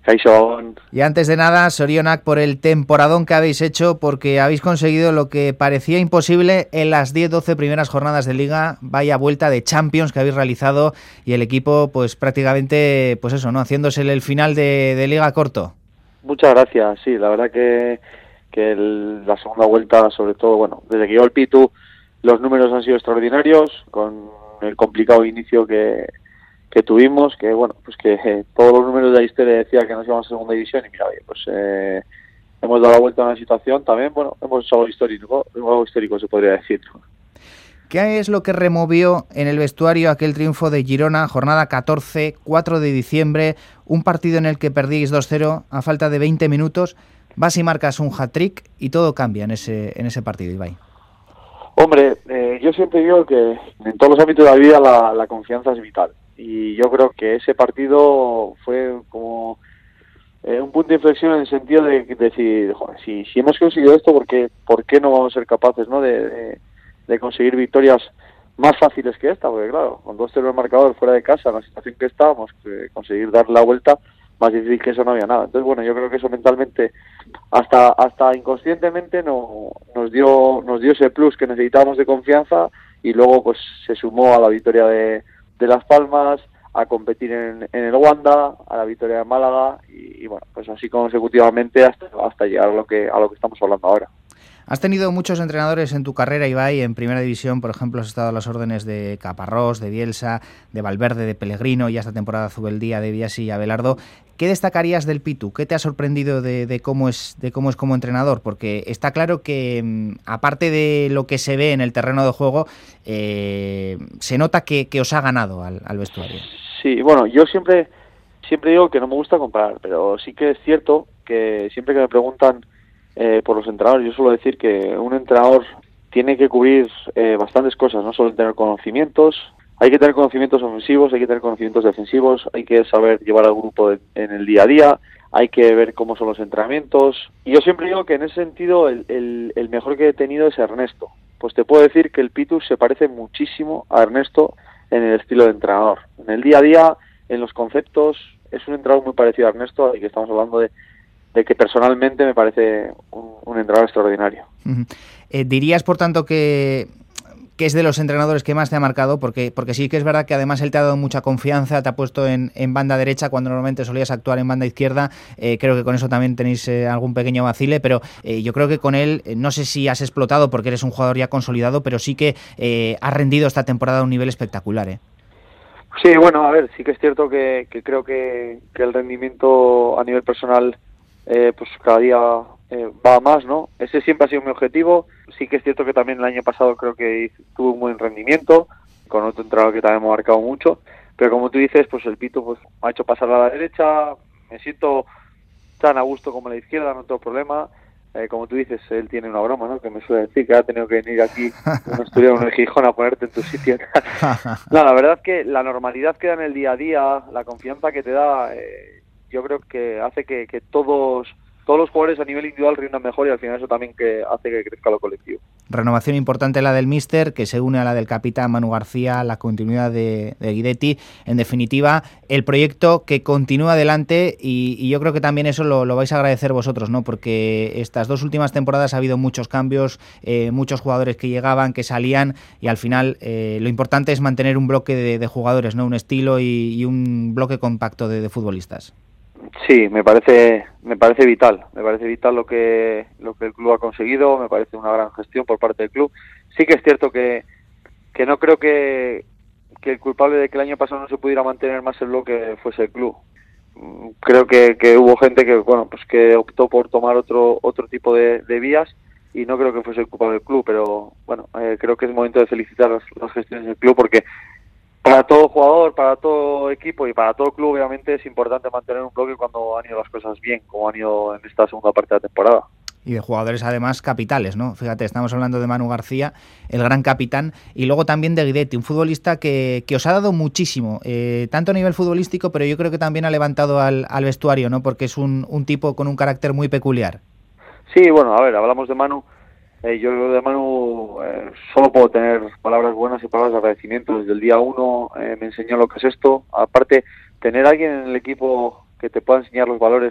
Kaixo. Y antes de nada, sorionak por el temporadón que habéis hecho, porque habéis conseguido lo que parecía imposible en las 10-12 primeras jornadas de Liga. Vaya vuelta de Champions que habéis realizado y el equipo, pues prácticamente, pues eso, ¿no? Haciéndosele el final de Liga corto. Muchas gracias, sí, la verdad que la segunda vuelta, sobre todo, bueno, desde que llegó el Pitu, los números han sido extraordinarios, con el complicado inicio que tuvimos, que bueno, pues que todos los números de la historia decía que nos íbamos a segunda división y mira, oye, pues hemos dado la vuelta a una situación también, bueno, hemos hecho algo histórico se podría decir. ¿Qué es lo que removió en el vestuario aquel triunfo de Girona, jornada 14, 4 de diciembre, un partido en el que perdíais 2-0 a falta de 20 minutos, vas y marcas un hat-trick y todo cambia en ese partido, Ibai? Hombre, yo siempre digo que en todos los ámbitos de la vida la confianza es vital. Y yo creo que ese partido fue como un punto de inflexión en el sentido de decir, joder, si hemos conseguido esto, ¿por qué no vamos a ser capaces, ¿no? de conseguir victorias más fáciles que esta? Porque claro, con 2-0 el marcador fuera de casa, en la situación que estábamos, conseguir dar la vuelta, más difícil que eso no había nada. Entonces, bueno, yo creo que eso mentalmente, hasta inconscientemente nos dio ese plus que necesitábamos de confianza, y luego pues se sumó a la victoria de Las Palmas, a competir en el Wanda, a la victoria de Málaga, y bueno, pues así consecutivamente hasta llegar a lo que estamos hablando ahora. Has tenido muchos entrenadores en tu carrera, Ibai. En Primera División, por ejemplo, has estado a las órdenes de Caparrós, de Bielsa, de Valverde, de Pellegrino, y esta temporada Zubeldía, de Biasi y Abelardo. ¿Qué destacarías del Pitu? ¿Qué te ha sorprendido de cómo es como entrenador? Porque está claro que, aparte de lo que se ve en el terreno de juego, se nota que os ha ganado al vestuario. Sí, bueno, yo siempre digo que no me gusta comparar, pero sí que es cierto que siempre que me preguntan por los entrenadores, yo suelo decir que un entrenador tiene que cubrir bastantes cosas, no solo tener conocimientos. Hay que tener conocimientos ofensivos, hay que tener conocimientos defensivos, hay que saber llevar al grupo en el día a día, hay que ver cómo son los entrenamientos. Y yo siempre digo que en ese sentido el mejor que he tenido es Ernesto. Pues te puedo decir que el Pitu se parece muchísimo a Ernesto en el estilo de entrenador. En el día a día, en los conceptos, es un entrenador muy parecido a Ernesto, y que estamos hablando de que personalmente me parece un entrenador extraordinario. Uh-huh. ¿Dirías, por tanto, que es de los entrenadores que más te ha marcado? Porque sí que es verdad que además él te ha dado mucha confianza, te ha puesto en banda derecha cuando normalmente solías actuar en banda izquierda. Creo que con eso también tenéis algún pequeño vacile, pero yo creo que con él, no sé si has explotado porque eres un jugador ya consolidado, pero sí que has rendido esta temporada a un nivel espectacular, ¿eh? Sí, bueno, a ver, sí que es cierto que creo que el rendimiento a nivel personal pues cada día va más, ¿no? Ese siempre ha sido mi objetivo. Sí que es cierto que también el año pasado creo que tuve un buen rendimiento, con otro entrenador que también me ha marcado mucho, pero como tú dices, pues el Pitu pues me ha hecho pasar a la derecha, me siento tan a gusto como a la izquierda, no tengo problema. Como tú dices, él tiene una broma, ¿no? Que me suele decir que ha tenido que venir aquí un estudiante, un Gijón, a ponerte en tu sitio. No, la verdad es que la normalidad que da en el día a día, la confianza que te da, yo creo que hace que todos los jugadores a nivel individual rindan mejor, y al final eso también que hace que crezca lo colectivo. Renovación importante la del míster, que se une a la del capitán Manu García, la continuidad de Guidetti. En definitiva, el proyecto que continúa adelante, y yo creo que también eso lo vais a agradecer vosotros, ¿no? Porque estas dos últimas temporadas ha habido muchos cambios, muchos jugadores que llegaban, que salían, y al final lo importante es mantener un bloque de jugadores, ¿no? Un estilo y un bloque compacto de futbolistas. Sí, me parece vital lo que el club ha conseguido, me parece una gran gestión por parte del club. Sí que es cierto que no creo que el culpable de que el año pasado no se pudiera mantener más el bloque fuese el club. Creo que hubo gente que bueno, pues que optó por tomar otro tipo de vías, y no creo que fuese el culpable del club, pero bueno, creo que es momento de felicitar las gestiones del club, porque para todo jugador, para todo equipo y para todo club, obviamente es importante mantener un bloque cuando han ido las cosas bien, como han ido en esta segunda parte de la temporada. Y de jugadores además capitales, ¿no? Fíjate, estamos hablando de Manu García, el gran capitán, y luego también de Guidetti, un futbolista que os ha dado muchísimo, tanto a nivel futbolístico, pero yo creo que también ha levantado al vestuario, ¿no? Porque es un tipo con un carácter muy peculiar. Sí, bueno, a ver, hablamos de Manu. Yo de Manu solo puedo tener palabras buenas y palabras de agradecimiento. Desde el día 1 me enseñó lo que es esto. Aparte, tener a alguien en el equipo que te pueda enseñar los valores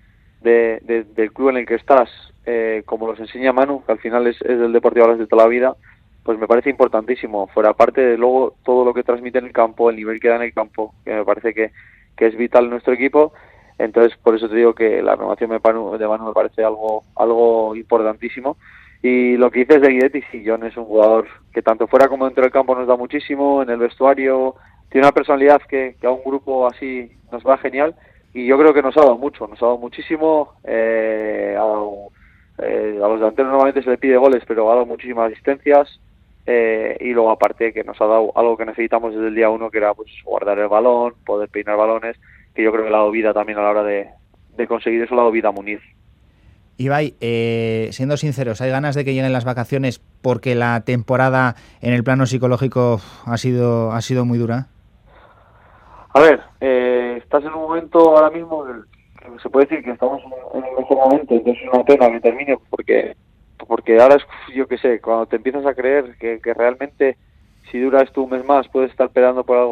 del club en el que estás, como los enseña Manu, que al final es del Deportivo Alavés de toda la vida, pues me parece importantísimo. Fuera parte de luego todo lo que transmite en el campo, el nivel que da en el campo, que me parece que es vital en nuestro equipo. Entonces, por eso te digo que la renovación de Manu me parece algo importantísimo. Y lo que dices de Guidetti, sí, John es un jugador que tanto fuera como dentro del campo nos da muchísimo, en el vestuario, tiene una personalidad que a un grupo así nos va genial, y yo creo que nos ha dado muchísimo, a los delanteros normalmente se le pide goles, pero ha dado muchísimas asistencias, y luego aparte que nos ha dado algo que necesitamos desde el día 1, que era pues guardar el balón, poder peinar balones, que yo creo que le ha dado vida también a la hora de conseguir eso, le ha dado vida a Muniz. Ibai, siendo sinceros, ¿hay ganas de que lleguen las vacaciones porque la temporada en el plano psicológico ha sido muy dura? A ver, estás en un momento ahora mismo que se puede decir que estamos en el mejor momento, entonces es una pena que termine porque ahora es, yo qué sé, cuando te empiezas a creer que realmente si dura esto un mes más puedes estar peleando por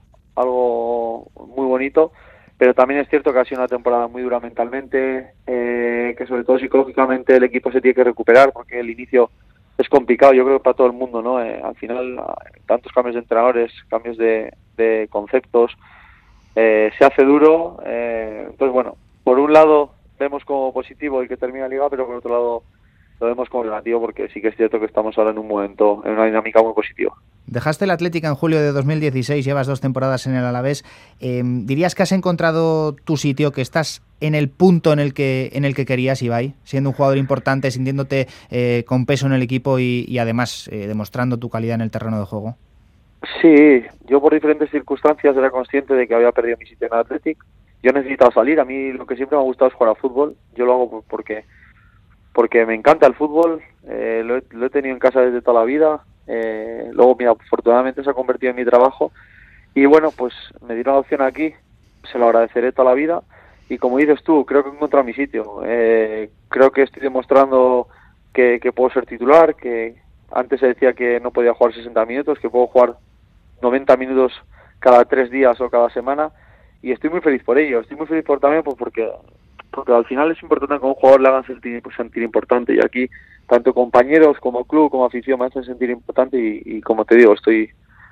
algo muy bonito, pero también es cierto que ha sido una temporada muy dura mentalmente, que sobre todo psicológicamente el equipo se tiene que recuperar porque el inicio es complicado, yo creo que para todo el mundo, ¿no? Al final, tantos cambios de entrenadores, cambios de conceptos, se hace duro, entonces bueno, por un lado vemos como positivo el que termina la liga, pero por otro lado lo vemos como negativo porque sí que es cierto que estamos ahora en un momento, en una dinámica muy positiva. Dejaste el Athletic en julio de 2016, llevas 2 temporadas en el Alavés. ¿Dirías que has encontrado tu sitio, que estás en el punto en el que querías, Ibai, siendo un jugador importante, sintiéndote con peso en el equipo y además demostrando tu calidad en el terreno de juego? Sí, yo por diferentes circunstancias era consciente de que había perdido mi sitio en el Athletic. Yo necesitaba salir, a mí lo que siempre me ha gustado es jugar a fútbol, yo lo hago porque me encanta el fútbol, lo he tenido en casa desde toda la vida, luego mira, afortunadamente se ha convertido en mi trabajo y bueno, pues me dieron la opción aquí, se lo agradeceré toda la vida y como dices tú, creo que he encontrado mi sitio, creo que estoy demostrando que puedo ser titular, que antes se decía que no podía jugar 60 minutos, que puedo jugar 90 minutos cada 3 días o cada semana y estoy muy feliz por ello, estoy muy feliz también porque al final es importante que a un jugador le hagan sentir importante y aquí tanto compañeros como club como afición me hacen sentir importante y como te digo, estoy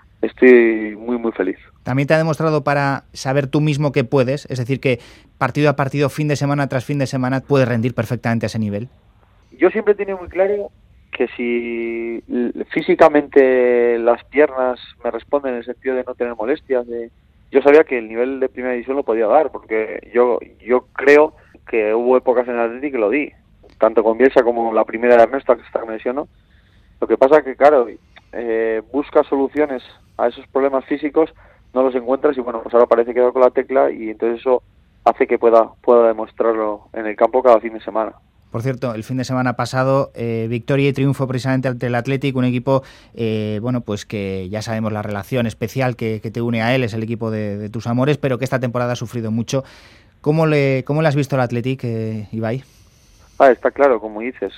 muy muy feliz. También te ha demostrado para saber tú mismo que puedes, es decir que partido a partido, fin de semana tras fin de semana puedes rendir perfectamente a ese nivel. Yo siempre he tenido muy claro que si físicamente las piernas me responden en el sentido de no tener molestias, yo sabía que el nivel de primera división lo podía dar, porque yo creo que hubo épocas en el Atlético que lo di, tanto con Bielsa como la primera de Ernesto, que está mencionó. Lo que pasa que, claro, buscas soluciones a esos problemas físicos, no los encuentras y bueno, pues ahora parece que he dado con la tecla y entonces eso hace que pueda demostrarlo en el campo cada fin de semana. Por cierto, el fin de semana pasado, victoria y triunfo precisamente ante el Athletic, un equipo, bueno, pues que ya sabemos la relación especial que te une a él, es el equipo de tus amores, pero que esta temporada ha sufrido mucho. ¿Cómo le has visto al Athletic, Ibai? Está claro, como dices.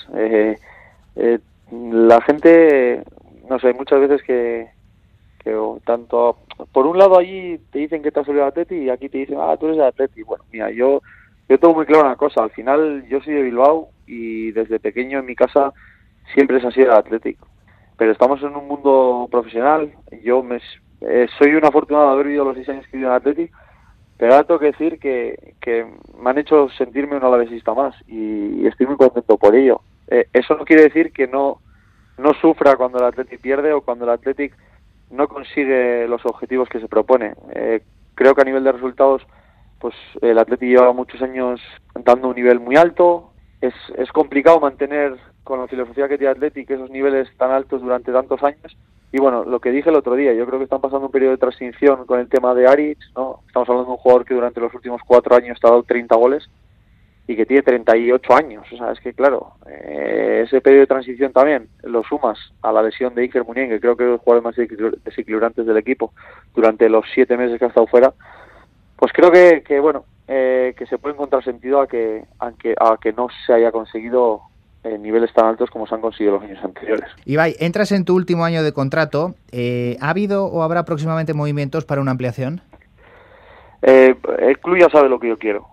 La gente, no sé, muchas veces que tanto, por un lado allí te dicen que te has salido al Athletic y aquí te dicen, tú eres del Athletic. Bueno, mira, yo tengo muy claro una cosa, al final yo soy de Bilbao y desde pequeño en mi casa siempre es así el Atlético, pero estamos en un mundo profesional, yo soy un afortunado de haber vivido los 6 años que he vivido en Atlético, pero ahora tengo que decir que me han hecho sentirme un alavesista más y estoy muy contento por ello. Eso no quiere decir que no sufra cuando el Atlético pierde o cuando el Atlético no consigue los objetivos que se propone. Creo que a nivel de resultados pues el Athletic lleva muchos años dando un nivel muy alto, es complicado mantener con la filosofía que tiene Athletic esos niveles tan altos durante tantos años y bueno, lo que dije el otro día, yo creo que están pasando un periodo de transición con el tema de Aric, ¿no? Estamos hablando de un jugador que durante los últimos 4 años ha dado 30 goles y que tiene 38 años, o sea, es que claro, ese periodo de transición también lo sumas a la lesión de Iker Muniain, que creo que es el jugador más desequilibrantes del equipo durante los 7 meses que ha estado fuera. Pues creo que bueno, que se puede encontrar sentido a que no se haya conseguido niveles tan altos como se han conseguido los años anteriores. Ibai, entras en tu último año de contrato. ¿Ha habido o habrá próximamente movimientos para una ampliación? El club ya sabe lo que yo quiero,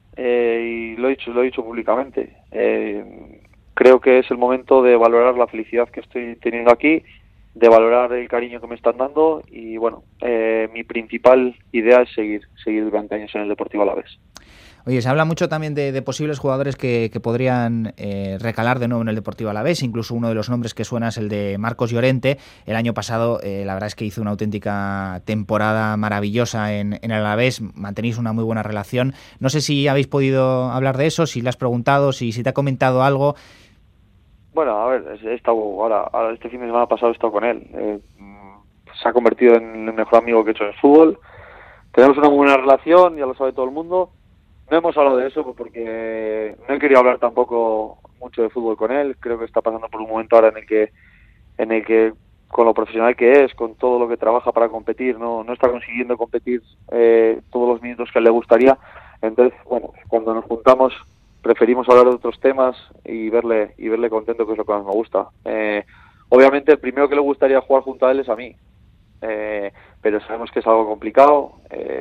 y lo he dicho públicamente. Creo que es el momento de valorar la felicidad que estoy teniendo aquí, de valorar el cariño que me están dando, y bueno, mi principal idea es seguir durante años en el Deportivo Alavés. Oye, se habla mucho también de posibles jugadores que podrían recalar de nuevo en el Deportivo Alavés. Incluso uno de los nombres que suena es el de Marcos Llorente. El año pasado, la verdad es que hizo una auténtica temporada maravillosa en el Alavés. Mantenéis una muy buena relación. No sé si habéis podido hablar de eso, si le has preguntado, si te ha comentado algo. Bueno, a ver, he estado ahora este fin de semana pasado he estado con él. Se ha convertido en el mejor amigo que he hecho en el fútbol. Tenemos una muy buena relación, ya lo sabe todo el mundo. No hemos hablado de eso porque no he querido hablar tampoco mucho de fútbol con él. Creo que está pasando por un momento ahora en el que con lo profesional que es, con todo lo que trabaja para competir, no está consiguiendo competir todos los minutos que le gustaría. Entonces, bueno, cuando nos juntamos preferimos hablar de otros temas y verle contento, que es lo que más me gusta. Obviamente el primero que le gustaría jugar junto a él es a mí, pero sabemos que es algo complicado.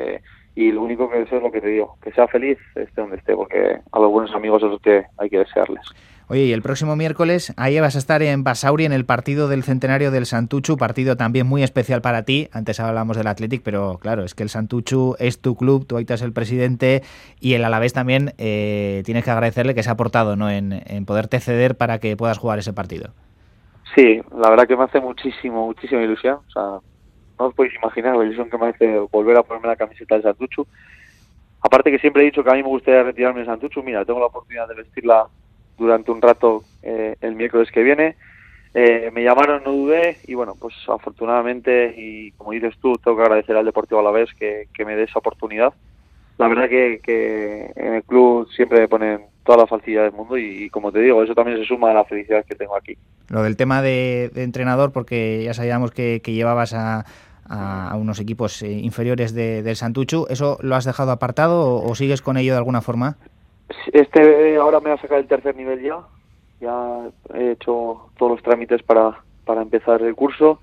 Y lo único que deseo es lo que te digo, que sea feliz esté donde esté, porque a los buenos amigos es lo que hay que desearles. Oye, y el próximo miércoles ahí vas a estar en Basauri en el partido del centenario del Santuchu, partido también muy especial para ti. Antes hablamos del Athletic, pero claro, es que el Santuchu es tu club, tú ahí estás el presidente, y el Alavés también tienes que agradecerle que se ha aportado, ¿no?, en poderte ceder para que puedas jugar ese partido. Sí, la verdad que me hace muchísima ilusión. O sea, no os podéis imaginar la ilusión que me hace volver a ponerme la camiseta del Santuchu. Aparte que siempre he dicho que a mí me gustaría retirarme del Santuchu. Mira, tengo la oportunidad de vestirla durante un rato el miércoles que viene. Me llamaron, no dudé, y bueno, pues afortunadamente, y como dices tú, tengo que agradecer al Deportivo Alavés que me dé esa oportunidad. La verdad que en el club siempre me ponen toda la facilidad del mundo, y como te digo, eso también se suma a la felicidad que tengo aquí. Lo del tema de entrenador, porque ya sabíamos que llevabas a unos equipos inferiores del Santuchu, ¿eso lo has dejado apartado o sigues con ello de alguna forma? Ahora me va a sacar el tercer nivel ya he hecho todos los trámites para empezar el curso,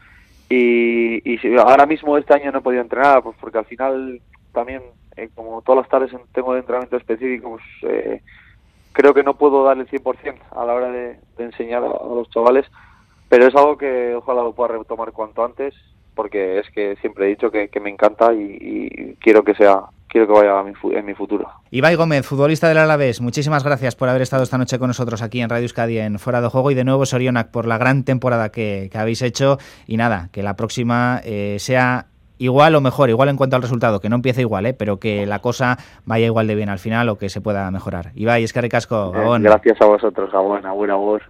y ahora mismo este año no he podido entrenar, pues porque al final también, como todas las tardes tengo de entrenamiento específico, pues creo que no puedo dar el 100% a la hora de enseñar a los chavales, pero es algo que ojalá lo pueda retomar cuanto antes, porque es que siempre he dicho que me encanta y quiero que vaya en mi futuro. Ibai Gómez, futbolista del Alavés, muchísimas gracias por haber estado esta noche con nosotros aquí en Radio Euskadi en Fuera de Juego, y de nuevo Sorionak por la gran temporada que habéis hecho, y nada, que la próxima sea igual o mejor, igual en cuanto al resultado, que no empiece igual, pero que la cosa vaya igual de bien al final o que se pueda mejorar. Ibai, eskerrik asko, Gabón. Gracias a vosotros, Gabón, agur.